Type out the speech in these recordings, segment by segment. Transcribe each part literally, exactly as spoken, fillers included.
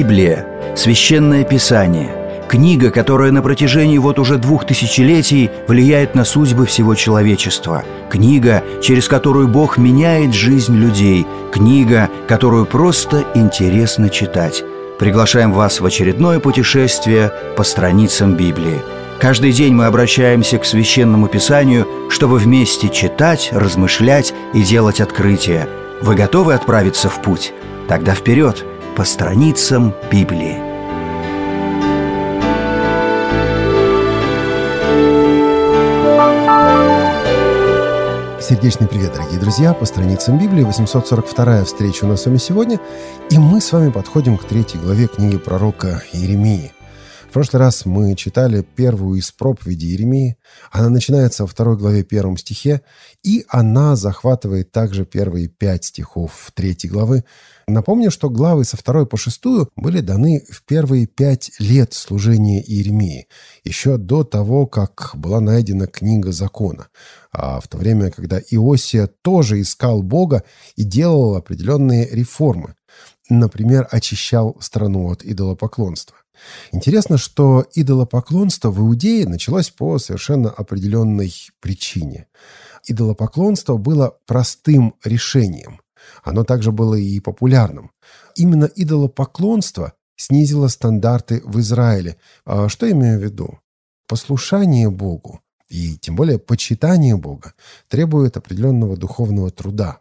Библия – священное писание, книга, которая на протяжении вот уже двух тысячелетий влияет на судьбы всего человечества, книга, через которую Бог меняет жизнь людей, книга, которую просто интересно читать. Приглашаем вас в очередное путешествие по страницам Библии. Каждый день мы обращаемся к Священному Писанию, чтобы вместе читать, размышлять и делать открытия. Вы готовы отправиться в путь? Тогда вперед, по страницам Библии. Сердечный привет, дорогие друзья! По страницам Библии, восемьсот сорок вторая встреча у нас с вами сегодня, и мы с вами подходим к третьей главе книги пророка Иеремии. В прошлый раз мы читали первую из проповедей Иеремии. Она начинается во второй главе первом стихе, и она захватывает также первые пять стихов третьей главы. Напомню, что главы со второй по шестую были даны в первые пять лет служения Иеремии, еще до того, как была найдена книга закона, а в то время, когда Иосия тоже искал Бога и делал определенные реформы. Например, очищал страну от идолопоклонства. Интересно, что идолопоклонство в Иудее началось по совершенно определенной причине. Идолопоклонство было простым решением. Оно также было и популярным. Именно идолопоклонство снизило стандарты в Израиле. А что имею в виду? Послушание Богу и тем более почитание Бога требует определенного духовного труда.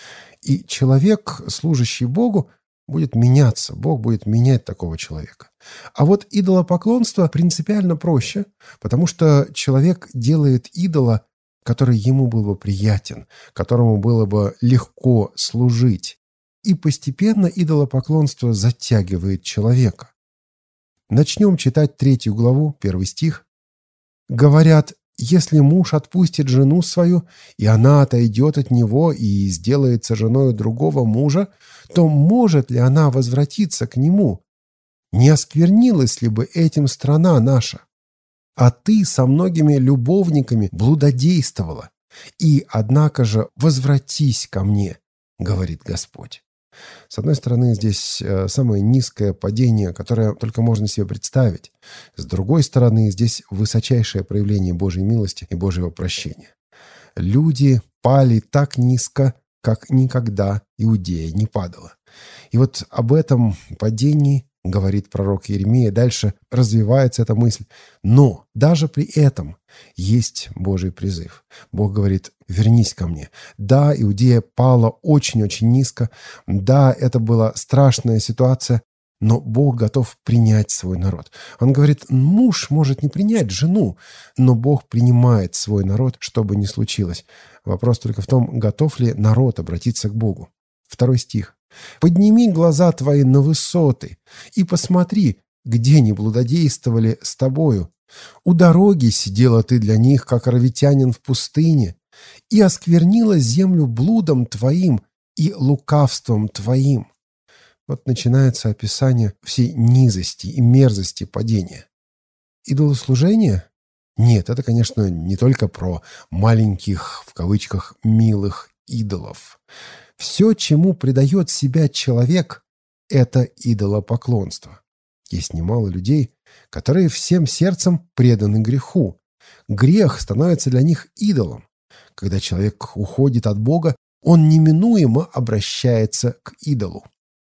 И человек, служащий Богу, будет меняться. Бог будет менять такого человека. А вот идолопоклонство принципиально проще, потому что человек делает идола, который ему был бы приятен, которому было бы легко служить. И постепенно идолопоклонство затягивает человека. Начнем читать третью главу, первый стих. «Говорят, если муж отпустит жену свою, и она отойдет от него и сделается женой другого мужа, то может ли она возвратиться к нему? Не осквернилась ли бы этим страна наша? А ты со многими любовниками блудодействовала. И, однако же, возвратись ко мне, говорит Господь». С одной стороны, здесь самое низкое падение, которое только можно себе представить. С другой стороны, здесь высочайшее проявление Божьей милости и Божьего прощения. Люди пали так низко, как никогда Иудея не падала. И вот об этом падении говорит пророк Иеремия. Дальше развивается эта мысль. Но даже при этом есть Божий призыв. Бог говорит: вернись ко мне. Да, Иудея пала очень-очень низко. Да, это была страшная ситуация, но Бог готов принять свой народ. Он говорит, муж может не принять жену, но Бог принимает свой народ, что бы ни случилось. Вопрос только в том, готов ли народ обратиться к Богу. Второй стих. «Подними глаза твои на высоты и посмотри, где не блудодействовали с тобою. У дороги сидела ты для них, как оравитянин в пустыне, и осквернила землю блудом твоим и лукавством твоим». Вот начинается описание всей низости и мерзости падения. Идолослужение? Нет, это, конечно, не только про маленьких, в кавычках, милых идолов. Все, чему предает себя человек, это идолопоклонство. Есть немало людей, которые всем сердцем преданы греху. Грех становится для них идолом. Когда человек уходит от Бога, он неминуемо обращается к идолу.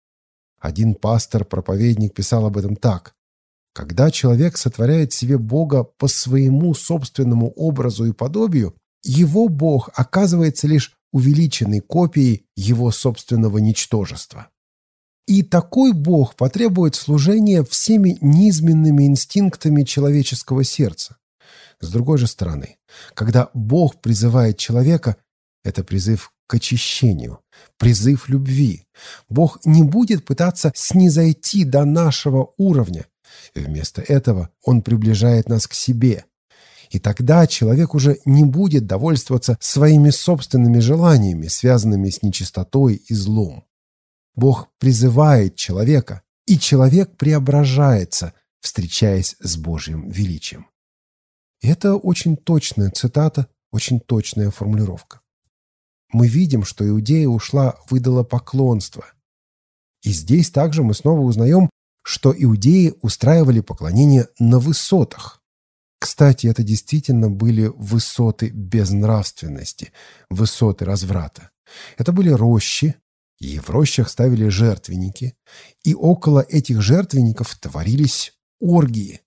Один пастор-проповедник писал об этом так. Когда человек сотворяет себе Бога по своему собственному образу и подобию, его Бог оказывается лишь увеличенной копией его собственного ничтожества. И такой Бог потребует служения всеми низменными инстинктами человеческого сердца. С другой же стороны, когда Бог призывает человека, это призыв к очищению, призыв любви. Бог не будет пытаться снизойти до нашего уровня. Вместо этого Он приближает нас к себе. И тогда человек уже не будет довольствоваться своими собственными желаниями, связанными с нечистотой и злом. Бог призывает человека, и человек преображается, встречаясь с Божьим величием. И это очень точная цитата, очень точная формулировка. Мы видим, что Иудея ушла в идолопоклонство. И здесь также мы снова узнаем, что иудеи устраивали поклонение на высотах. Кстати, это действительно были высоты безнравственности, высоты разврата. Это были рощи, и в рощах ставили жертвенники, и около этих жертвенников творились оргии.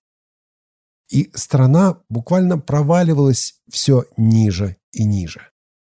И страна буквально проваливалась все ниже и ниже.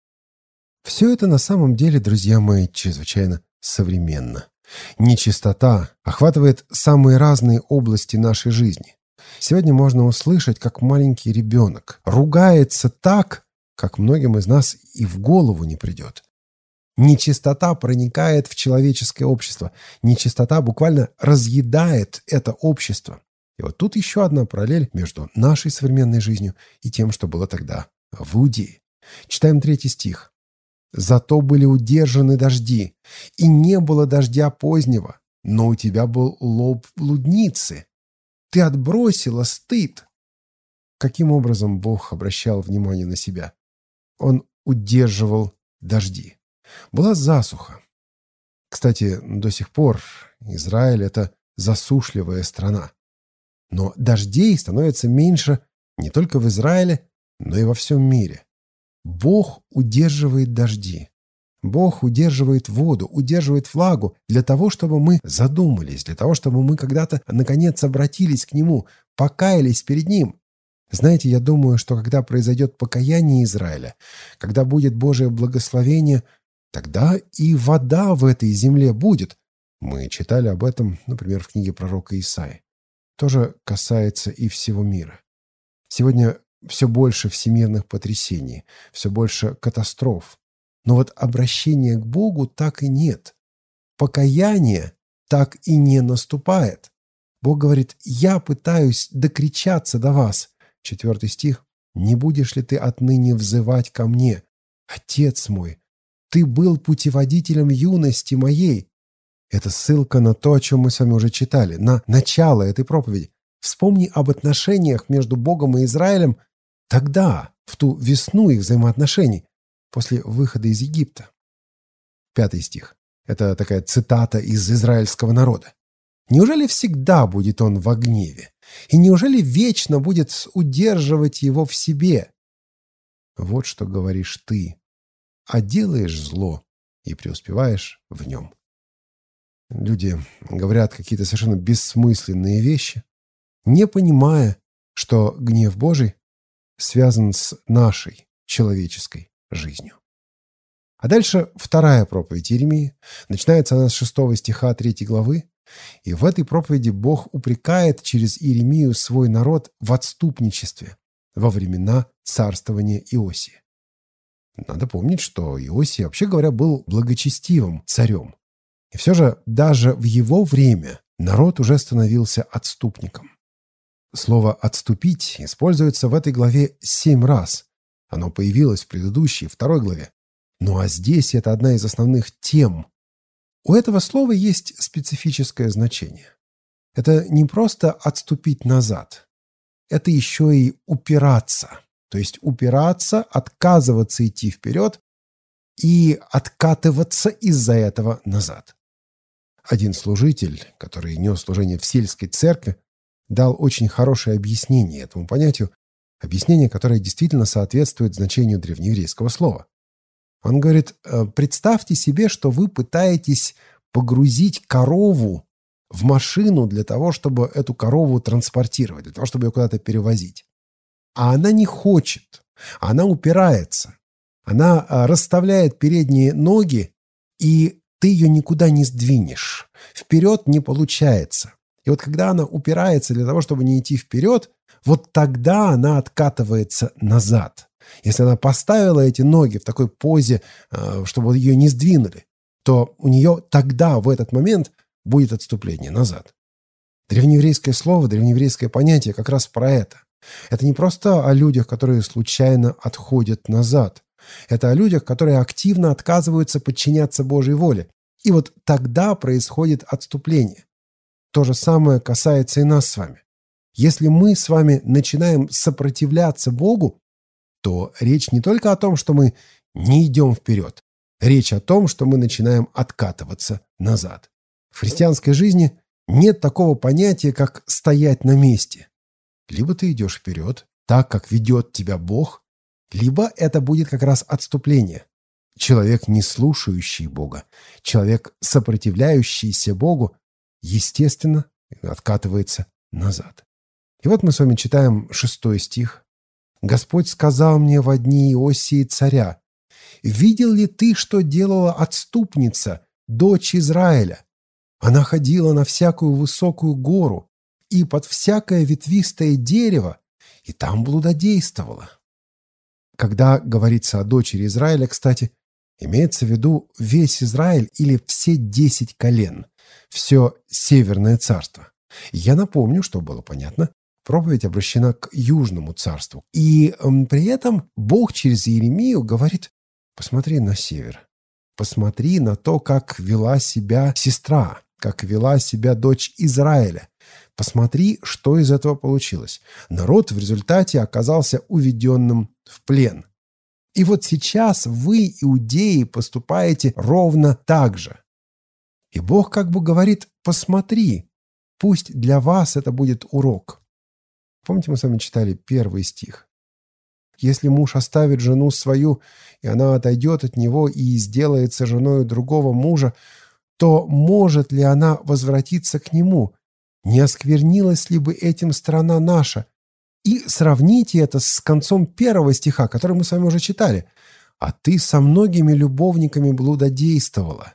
Все это на самом деле, друзья мои, чрезвычайно современно. Нечистота охватывает самые разные области нашей жизни. Сегодня можно услышать, как маленький ребенок ругается так, как многим из нас и в голову не придет. Нечистота проникает в человеческое общество. Нечистота буквально разъедает это общество. И вот тут еще одна параллель между нашей современной жизнью и тем, что было тогда в Иудее. Читаем третий стих. «Зато были удержаны дожди, и не было дождя позднего, но у тебя был лоб блудницы. Ты отбросила стыд». Каким образом Бог обращал внимание на себя? Он удерживал дожди. Была засуха. Кстати, до сих пор Израиль – это засушливая страна. Но дождей становится меньше не только в Израиле, но и во всем мире. Бог удерживает дожди. Бог удерживает воду, удерживает влагу для того, чтобы мы задумались, для того, чтобы мы когда-то, наконец, обратились к Нему, покаялись перед Ним. Знаете, я думаю, что когда произойдет покаяние Израиля, когда будет Божие благословение, тогда и вода в этой земле будет. Мы читали об этом, например, в книге пророка Исаии. Тоже касается и всего мира. Сегодня все больше всемирных потрясений, все больше катастроф. Но вот обращения к Богу так и нет. Покаяние так и не наступает. Бог говорит: «Я пытаюсь докричаться до вас». Четвертый стих. «Не будешь ли ты отныне взывать ко мне? Отец мой, ты был путеводителем юности моей». Это ссылка на то, о чем мы с вами уже читали, на начало этой проповеди. Вспомни об отношениях между Богом и Израилем тогда, в ту весну их взаимоотношений, после выхода из Египта. Пятый стих. Это такая цитата из израильского народа. «Неужели всегда будет он во гневе? И неужели вечно будет удерживать его в себе? Вот что говоришь ты, а делаешь зло и преуспеваешь в нем». Люди говорят какие-то совершенно бессмысленные вещи, не понимая, что гнев Божий связан с нашей человеческой жизнью. А дальше вторая проповедь Иеремии. Начинается она с шестого стиха третьей главы. И в этой проповеди Бог упрекает через Иеремию свой народ в отступничестве во времена царствования Иосии. Надо помнить, что Иосия, вообще говоря, был благочестивым царем. И все же даже в его время народ уже становился отступником. Слово «отступить» используется в этой главе семь раз. Оно появилось в предыдущей, второй главе. Ну а здесь это одна из основных тем. У этого слова есть специфическое значение. Это не просто отступить назад. Это еще и упираться. То есть упираться, отказываться идти вперед и откатываться из-за этого назад. Один служитель, который нес служение в сельской церкви, дал очень хорошее объяснение этому понятию, объяснение, которое действительно соответствует значению древнееврейского слова. Он говорит: представьте себе, что вы пытаетесь погрузить корову в машину для того, чтобы эту корову транспортировать, для того, чтобы ее куда-то перевозить. А она не хочет, она упирается, она расставляет передние ноги, и ты ее никуда не сдвинешь. Вперед не получается. И вот когда она упирается для того, чтобы не идти вперед, вот тогда она откатывается назад. Если она поставила эти ноги в такой позе, чтобы ее не сдвинули, то у нее тогда, в этот момент, будет отступление назад. Древнееврейское слово, древнееврейское понятие как раз про это. Это не просто о людях, которые случайно отходят назад. Это о людях, которые активно отказываются подчиняться Божьей воле. И вот тогда происходит отступление. То же самое касается и нас с вами. Если мы с вами начинаем сопротивляться Богу, то речь не только о том, что мы не идем вперед. Речь о том, что мы начинаем откатываться назад. В христианской жизни Нет такого понятия, как стоять на месте. Либо ты идешь вперед, так, как ведет тебя Бог, либо это будет как раз отступление. Человек, не слушающий Бога, человек, сопротивляющийся Богу, естественно, откатывается назад. И вот мы с вами читаем шестой стих. «Господь сказал мне во дни Иосии царя: видел ли ты, что делала отступница, дочь Израиля? Она ходила на всякую высокую гору и под всякое ветвистое дерево, и там блудодействовала». Когда говорится о дочери Израиля, кстати, имеется в виду весь Израиль или все десять колен, все Северное царство. Я напомню, чтобы было понятно, проповедь обращена к Южному царству. И м, при этом Бог через Иеремию говорит: посмотри на север, посмотри на то, как вела себя сестра, как вела себя дочь Израиля. Посмотри, что из этого получилось. Народ в результате оказался уведенным в плен. И вот сейчас вы, иудеи, поступаете ровно так же. И Бог как бы говорит: посмотри, пусть для вас это будет урок. Помните, мы с вами читали первый стих. Если муж оставит жену свою, и она отойдет от него и сделается женой другого мужа, то может ли она возвратиться к нему? Не осквернилась ли бы этим страна наша? И сравните это с концом первого стиха, который мы с вами уже читали. «А ты со многими любовниками блудодействовала.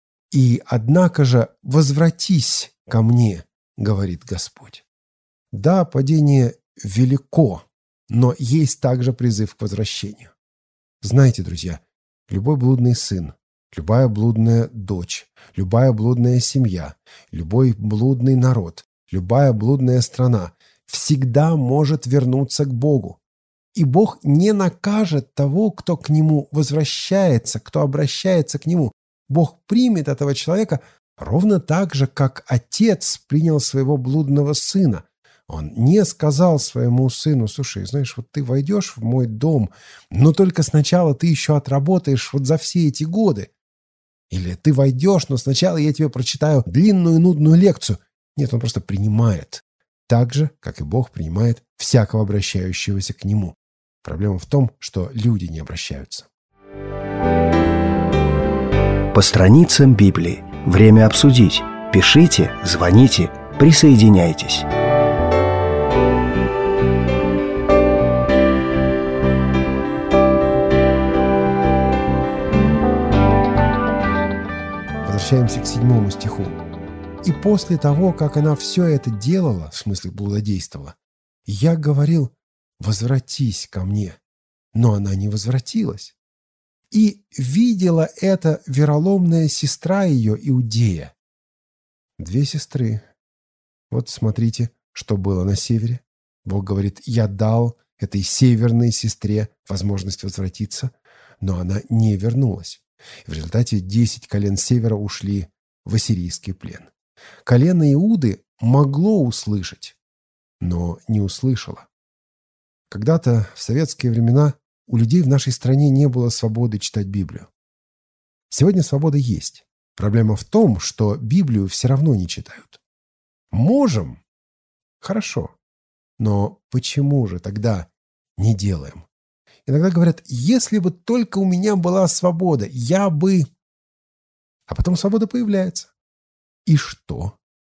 И, однако же, возвратись ко мне, говорит Господь». Да, падение велико, но есть также призыв к возвращению. Знаете, друзья, любой блудный сын, любая блудная дочь, любая блудная семья, любой блудный народ, любая блудная страна всегда может вернуться к Богу. И Бог не накажет того, кто к Нему возвращается, кто обращается к Нему. Бог примет этого человека ровно так же, как отец принял своего блудного сына. Он не сказал своему сыну: слушай, знаешь, вот ты войдешь в мой дом, но только сначала ты еще отработаешь вот за все эти годы. Или ты войдешь, но сначала я тебе прочитаю длинную нудную лекцию. Нет, он просто принимает. Так же, как и Бог принимает всякого обращающегося к Нему. Проблема в том, что люди не обращаются. По страницам Библии. Время обсудить. Пишите, звоните, присоединяйтесь. Возвращаемся к седьмому стиху. «И после того, как она все это делала, в смысле блудодействовала, я говорил: возвратись ко мне. Но она не возвратилась. И видела это вероломная сестра ее, Иудея». Две сестры. Вот смотрите, что было на севере. Бог говорит: я дал этой северной сестре возможность возвратиться, но она не вернулась. В результате десять колен севера ушли в ассирийский плен. Колено Иуды могло услышать, но не услышало. Когда-то в советские времена у людей в нашей стране не было свободы читать Библию. Сегодня свобода есть. Проблема в том, что Библию все равно не читают. Можем? Хорошо. Но почему же тогда не делаем? Иногда говорят: если бы только у меня была свобода, я бы... А потом свобода появляется. И что?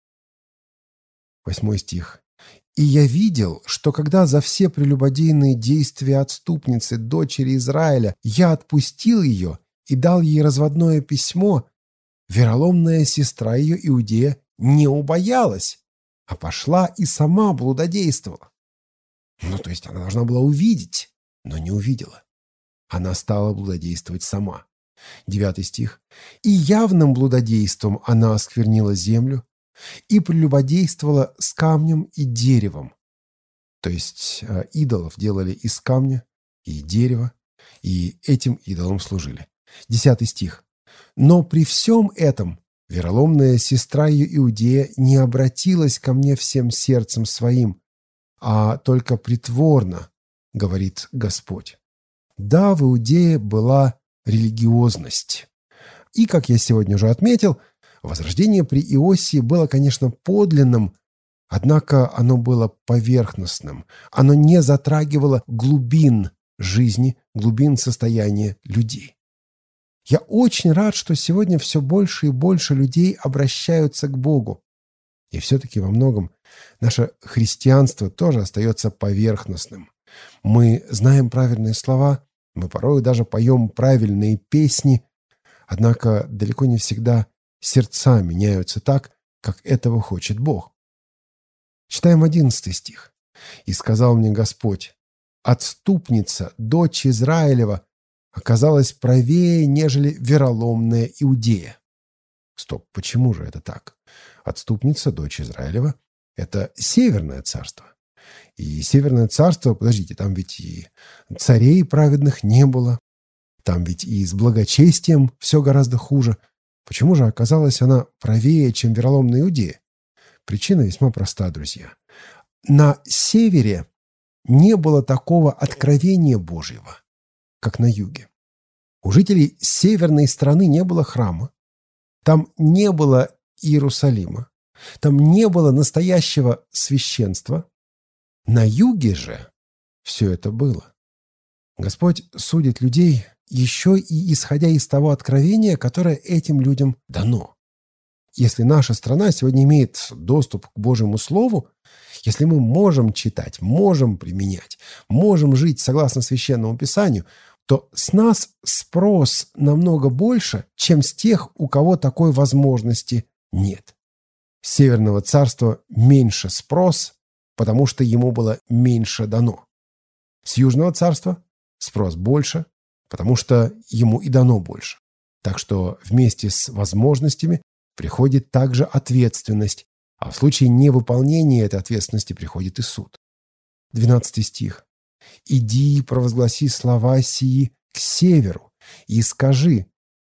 Восьмой стих. «И я видел, что когда за все прелюбодейные действия отступницы, дочери Израиля, я отпустил ее и дал ей разводное письмо, вероломная сестра ее, Иудея, не убоялась, а пошла и сама блудодействовала». Ну, то есть она должна была увидеть, но не увидела. Она стала блудодействовать сама. Девятый стих. «И явным блудодейством она осквернила землю и прелюбодействовала с камнем и деревом». То есть э, идолов делали из камня и дерева, и этим идолам служили. Десятый стих. «Но при всем этом вероломная сестра ее, Иудея, не обратилась ко мне всем сердцем своим, а только притворно, говорит Господь». Да, в Иудее была религиозность. И, как я сегодня уже отметил, Возрождение при Иосии было, конечно, подлинным, однако оно было поверхностным. Оно не затрагивало глубин жизни, глубин состояния людей. Я очень рад, что сегодня все больше и больше людей обращаются к Богу. И все-таки во многом наше христианство тоже остается поверхностным. Мы знаем правильные слова, мы порой даже поем правильные песни, однако далеко не всегда сердца меняются так, как этого хочет Бог. Читаем одиннадцатый стих. «И сказал мне Господь: отступница, дочь Израилева, оказалась правее, нежели вероломная Иудея». Стоп, почему же это так? Отступница, дочь Израилева – это Северное царство. И Северное царство, подождите, там ведь и царей праведных не было, там ведь и с благочестием все гораздо хуже. Почему же оказалась она правее, чем вероломная Иудея? Причина весьма проста, друзья. На севере не было такого откровения Божьего, как на юге. У жителей северной страны не было храма, там не было Иерусалима, там не было настоящего священства. На юге же все это было. Господь судит людей еще и исходя из того откровения, которое этим людям дано. Если наша страна сегодня имеет доступ к Божьему Слову, если мы можем читать, можем применять, можем жить согласно Священному Писанию, то с нас спрос намного больше, чем с тех, у кого такой возможности нет. С Северного царства меньше спрос, потому что ему было меньше дано. С Южного царства спрос больше, потому что ему и дано больше. Так что вместе с возможностями приходит также ответственность, а в случае невыполнения этой ответственности приходит и суд. двенадцатый стих. «Иди и провозгласи слова сии к северу, и скажи: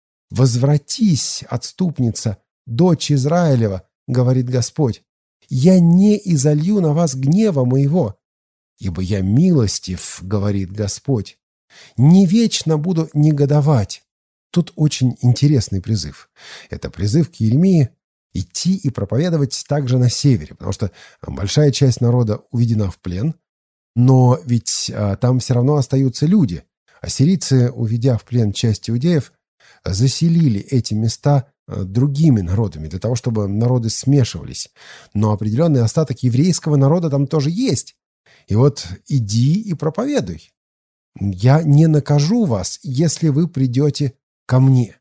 возвратись, отступница, дочь Израилева, говорит Господь, я не изолью на вас гнева моего, ибо я милостив, говорит Господь, не вечно буду негодовать». Тут очень интересный призыв. Это призыв к Иеремии идти и проповедовать также на севере, потому что большая часть народа уведена в плен, но ведь а, там все равно остаются люди. Ассирийцы, уведя в плен часть иудеев, заселили эти места другими народами, для того, чтобы народы смешивались. Но определенный остаток еврейского народа там тоже есть. И вот иди и проповедуй. Я не накажу вас, если вы придете ко мне.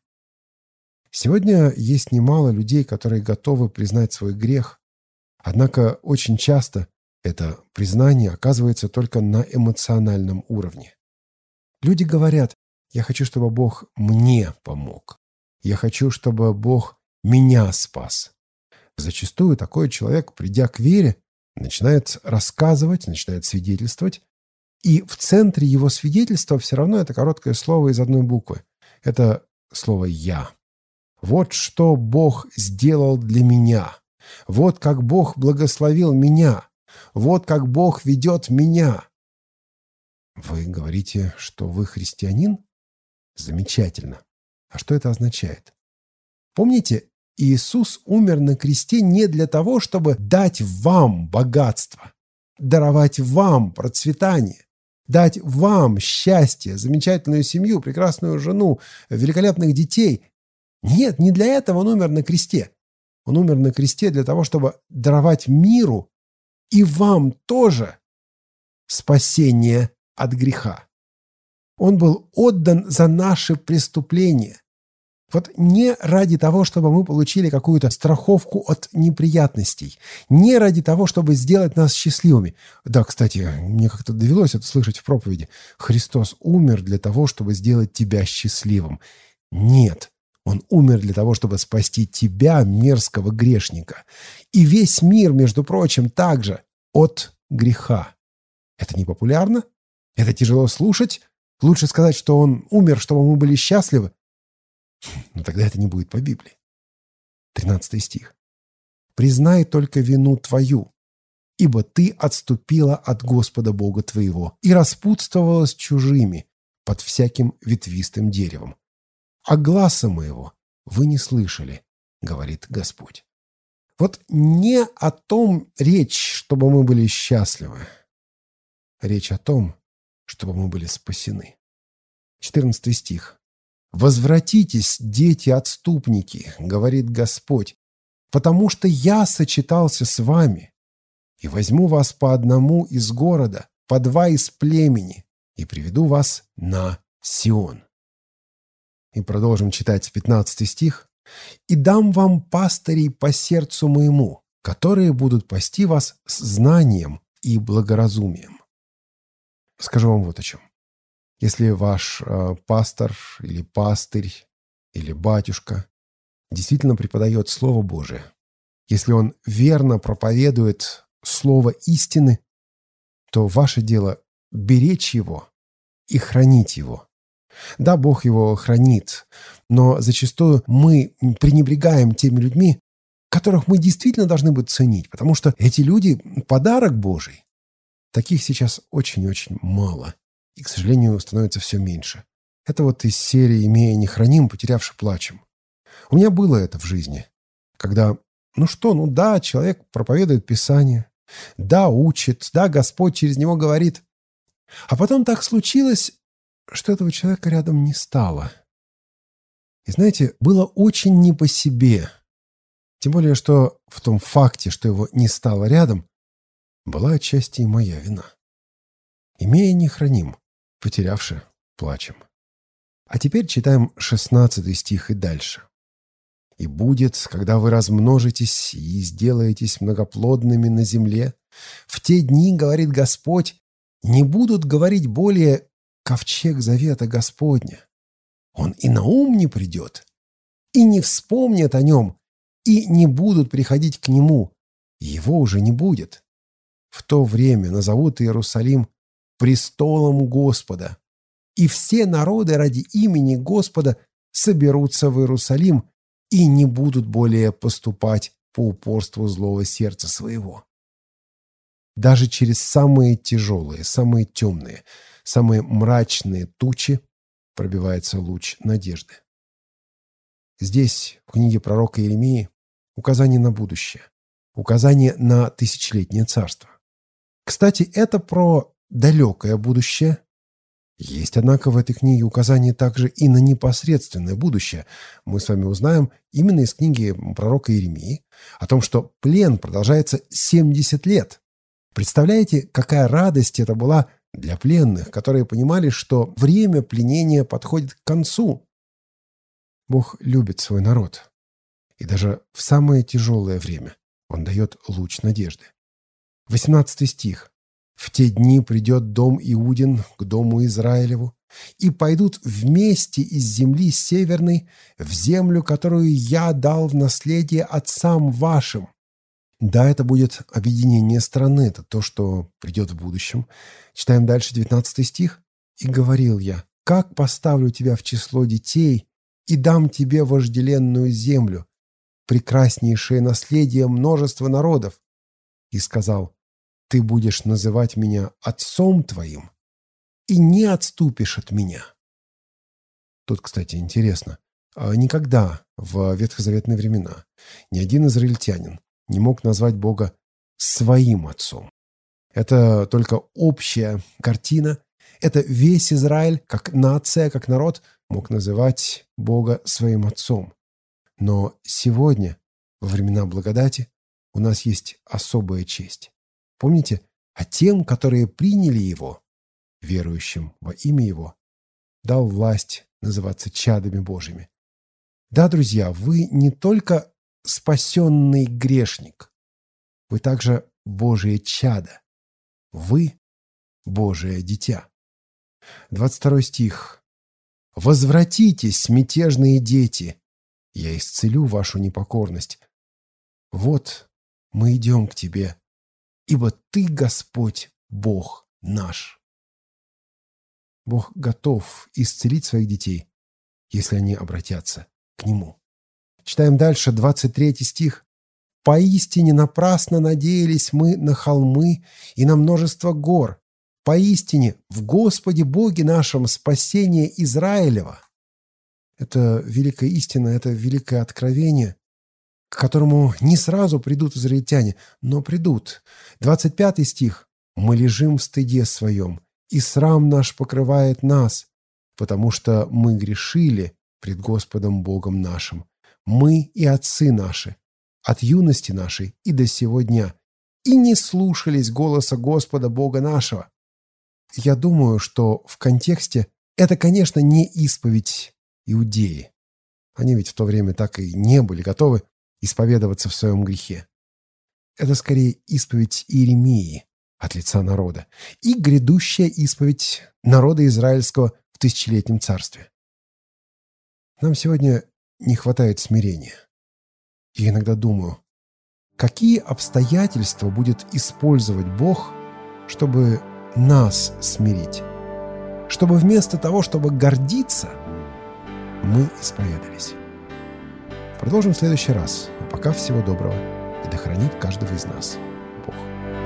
Сегодня есть немало людей, которые готовы признать свой грех. Однако очень часто это признание оказывается только на эмоциональном уровне. Люди говорят: я хочу, чтобы Бог мне помог. Я хочу, чтобы Бог меня спас. Зачастую такой человек, придя к вере, начинает рассказывать, начинает свидетельствовать, и в центре его свидетельства все равно это короткое слово из одной буквы. Это слово «я». Вот что Бог сделал для меня. Вот как Бог благословил меня. Вот как Бог ведет меня. Вы говорите, что вы христианин? Замечательно. А что это означает? Помните, Иисус умер на кресте не для того, чтобы дать вам богатство, даровать вам процветание, дать вам счастье, замечательную семью, прекрасную жену, великолепных детей. Нет, не для этого он умер на кресте. Он умер на кресте для того, чтобы даровать миру и вам тоже спасение от греха. Он был отдан за наши преступления. Вот не ради того, чтобы мы получили какую-то страховку от неприятностей, не ради того, чтобы сделать нас счастливыми. Да, кстати, мне как-то довелось это слышать в проповеди. Христос умер для того, чтобы сделать тебя счастливым. Нет, Он умер для того, чтобы спасти тебя, мерзкого грешника. И весь мир, между прочим, также от греха. Это не популярно? Это тяжело слушать? Лучше сказать, что Он умер, чтобы мы были счастливы? Но тогда это не будет по Библии. тринадцатый стих. «Признай только вину твою, ибо ты отступила от Господа Бога твоего и распутствовала с чужими под всяким ветвистым деревом. А гласа моего вы не слышали, говорит Господь». Вот не о том речь, чтобы мы были счастливы. Речь о том, чтобы мы были спасены. четырнадцатый стих. «Возвратитесь, дети-отступники, говорит Господь, потому что я сочетался с вами, и возьму вас по одному из города, по два из племени, и приведу вас на Сион». И продолжим читать пятнадцатый стих. «И дам вам пастырей по сердцу моему, которые будут пасти вас с знанием и благоразумием». Скажу вам вот о чем. Если ваш э, пастор или пастырь или батюшка действительно преподает Слово Божие, если он верно проповедует Слово истины, то ваше дело беречь его и хранить его. Да, Бог его хранит, но зачастую мы пренебрегаем теми людьми, которых мы действительно должны бы ценить, потому что эти люди – подарок Божий. Таких сейчас очень-очень мало, и, к сожалению, становится все меньше. Это вот из серии «Имея не храним, потерявши плачем». У меня было это в жизни, когда, ну что, ну да, человек проповедует Писание, да, учит, да, Господь через него говорит, а потом так случилось, что этого человека рядом не стало. И знаете, было очень не по себе. Тем более, что в том факте, что его не стало рядом, была отчасти и моя вина. «Имея не храним, потерявши плачем». А теперь читаем шестнадцатый стих и дальше. «И будет, когда вы размножитесь и сделаетесь многоплодными на земле, в те дни, говорит Господь, не будут говорить более ковчег завета Господня. Он и на ум не придет, и не вспомнят о нем, и не будут приходить к нему, и его уже не будет. В то время назовут Иерусалим престолом Господа, и все народы ради имени Господа соберутся в Иерусалим и не будут более поступать по упорству злого сердца своего». Даже через самые тяжелые, самые темные, самые мрачные тучи пробивается луч надежды. Здесь, в книге пророка Иеремии, указание на будущее, указание на тысячелетнее царство. Кстати, это про далекое будущее. Есть, однако, в этой книге указание также и на непосредственное будущее. Мы с вами узнаем именно из книги пророка Иеремии о том, что плен продолжается семьдесят лет. Представляете, какая радость это была для пленных, которые понимали, что время пленения подходит к концу. Бог любит свой народ. И даже в самое тяжелое время Он дает луч надежды. восемнадцатый стих. «В те дни придет дом Иудин к дому Израилеву, и пойдут вместе из земли северной в землю, которую я дал в наследие отцам вашим». Да, это будет объединение страны, это то, что придет в будущем. Читаем дальше девятнадцатый стих. «И говорил я, как поставлю тебя в число детей и дам тебе вожделенную землю, прекраснейшее наследие множества народов. И сказал, ты будешь называть меня отцом твоим и не отступишь от меня». Тут, кстати, интересно. Никогда в ветхозаветные времена ни один израильтянин не мог назвать Бога своим отцом. Это только общая картина. Это весь Израиль, как нация, как народ, мог называть Бога своим отцом. Но сегодня, во времена благодати, у нас есть особая честь. Помните? А тем, которые приняли Его, верующим во имя Его, дал власть называться чадами Божьими. Да, друзья, вы не только спасенный грешник, вы также Божие чадо. Вы Божие дитя. двадцать второй стих. «Возвратитесь, мятежные дети, я исцелю вашу непокорность. Вот мы идем к тебе, ибо ты, Господь, Бог наш». Бог готов исцелить своих детей, если они обратятся к Нему. Читаем дальше, двадцать третий стих. «Поистине напрасно надеялись мы на холмы и на множество гор. Поистине в Господе Боге нашем спасение Израилева». Это великая истина, это великое откровение. к которому не сразу придут израильтяне, но придут. двадцать пятый стих. «Мы лежим в стыде своем, и срам наш покрывает нас, потому что мы грешили пред Господом Богом нашим, мы и отцы наши, от юности нашей и до сего дня, и не слушались голоса Господа Бога нашего». Я думаю, что в контексте это, конечно, не исповедь Иудеи. Они ведь в то время так и не были готовы исповедоваться в своем грехе. Это скорее исповедь Иеремии от лица народа и грядущая исповедь народа израильского в тысячелетнем царстве. Нам сегодня не хватает смирения. Я иногда думаю, какие обстоятельства будет использовать Бог, чтобы нас смирить, чтобы вместо того, чтобы гордиться, мы исповедались. Продолжим в следующий раз. А пока всего доброго. И да хранит каждого из нас Бог.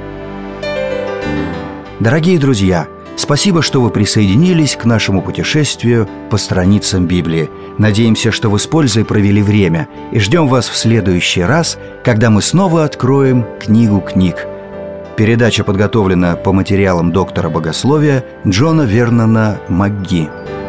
Дорогие друзья, спасибо, что вы присоединились к нашему путешествию по страницам Библии. Надеемся, что вы с пользой провели время, и ждем вас в следующий раз, когда мы снова откроем книгу книг. Передача подготовлена по материалам доктора богословия Джона Вернона МакГи.